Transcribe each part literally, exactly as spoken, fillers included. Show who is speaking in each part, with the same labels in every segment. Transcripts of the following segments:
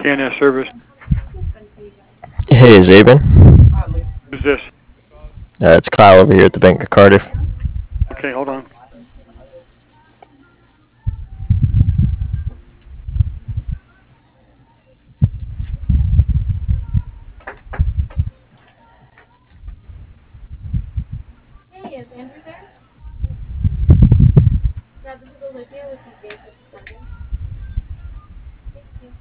Speaker 1: K N S service.
Speaker 2: Hey, Zabin.
Speaker 1: Who's this?
Speaker 2: Uh, it's Kyle over here at the Bank of Cardiff.
Speaker 1: Okay, hold on.
Speaker 3: Hey, is Andrew there? Yeah, this is Olivia with the Bank of Cardiff. Thank you.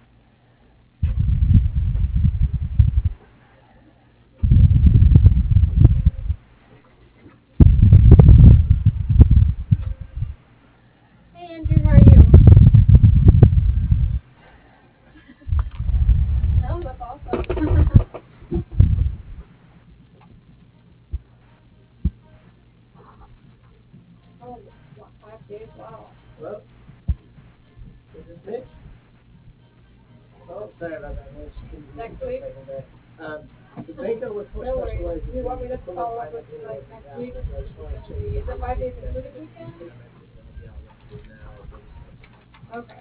Speaker 3: Hey, Andrew, how are you? No, that's awesome. Oh, what, five days? Wow.
Speaker 4: Hello? Is this Mitch? Oh, sorry about that, Mitch.
Speaker 3: Next week?
Speaker 4: Um, the Banco was
Speaker 3: No worries. Do you want me to follow up with you like next week? Is it five days including weekend? Okay.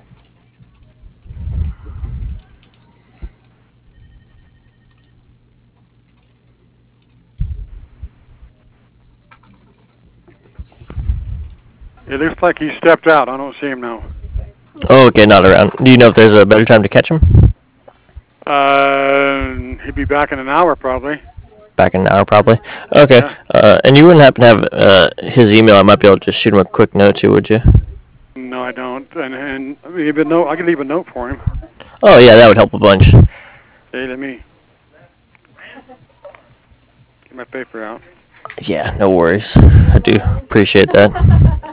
Speaker 1: It looks like he stepped out. I don't see him now.
Speaker 2: Oh, okay, not around. Do you know if there's a better time to catch him?
Speaker 1: Uh, he'd be back in an hour probably.
Speaker 2: Back in an hour, probably. Okay.
Speaker 1: Yeah.
Speaker 2: Uh, and you wouldn't happen to have uh, his email? I might be able to just shoot him a quick note to, would you?
Speaker 1: No, I don't. And and leave a note. I can leave a note for him.
Speaker 2: Oh, yeah, that would help a bunch.
Speaker 1: Hey, let me get my paper out.
Speaker 2: Yeah, no worries. I do appreciate that.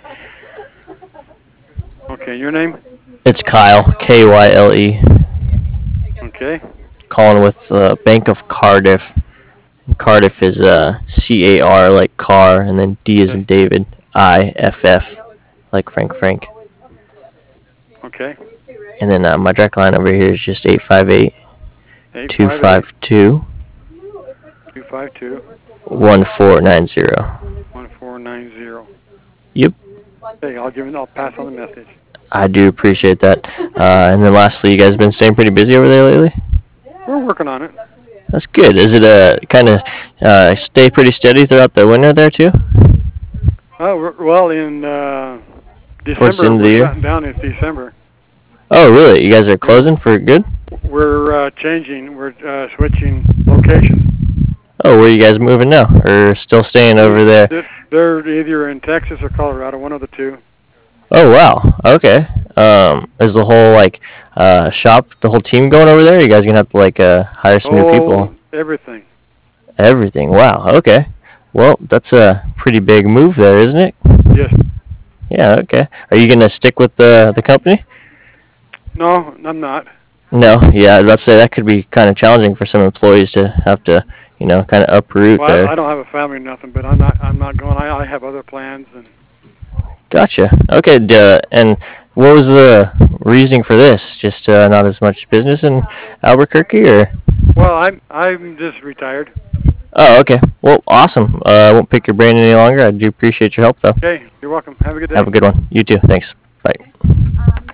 Speaker 1: Okay, your name?
Speaker 2: It's Kyle, K Y L E,
Speaker 1: Okay.
Speaker 2: calling with uh, Bank of Cardiff. Cardiff is uh, C A R like car, and then D is in David, I F F like Frank Frank.
Speaker 1: Okay.
Speaker 2: And then uh, my direct line over here is just eight five eight, two five two,
Speaker 1: two five two,
Speaker 2: one four nine zero.
Speaker 1: one four nine zero.
Speaker 2: Yep.
Speaker 1: Hey, I'll give him. I'll pass on the message.
Speaker 2: I do appreciate that. Uh, and then lastly, you guys been staying pretty busy over there lately?
Speaker 1: We're working on it.
Speaker 2: That's good. Is it a kind of uh, stay pretty steady throughout the winter there too?
Speaker 1: Oh, we're, well, in uh,
Speaker 2: Towards the
Speaker 1: December,
Speaker 2: end of the
Speaker 1: we're
Speaker 2: year?
Speaker 1: shutting down in December.
Speaker 2: Oh, really? You guys are closing for good?
Speaker 1: We're uh, changing. We're uh, switching locations.
Speaker 2: Oh, where are you guys moving now? Or still staying over there?
Speaker 1: They're- They're either in Texas or Colorado, one of the two.
Speaker 2: Oh, wow. Okay. Um, is the whole, like, uh, shop, the whole team going over there? Or you guys going to have to, like, uh, hire some new people?
Speaker 1: Oh, everything.
Speaker 2: Everything. Wow. Okay. Well, that's a pretty big move there, isn't it?
Speaker 1: Yes.
Speaker 2: Yeah, okay. Are you going to stick with the the company?
Speaker 1: No, I'm not.
Speaker 2: No. Yeah, I'd say that could be kind of challenging for some employees to have to, you know, kind of uproot
Speaker 1: Well,
Speaker 2: there.
Speaker 1: I, I don't have a family or nothing, but I'm not. I'm not going. I, I have other plans, and
Speaker 2: Gotcha. Okay. Duh. And what was the reasoning for this? Just uh, not as much business in Albuquerque, or?
Speaker 1: well, I'm I'm just retired.
Speaker 2: Oh, okay. Well, awesome. Uh, I won't pick your brain any longer. I do appreciate your help, though.
Speaker 1: Okay, you're welcome. Have a good day.
Speaker 2: Have a good one. You too. Thanks. Bye.
Speaker 3: Um,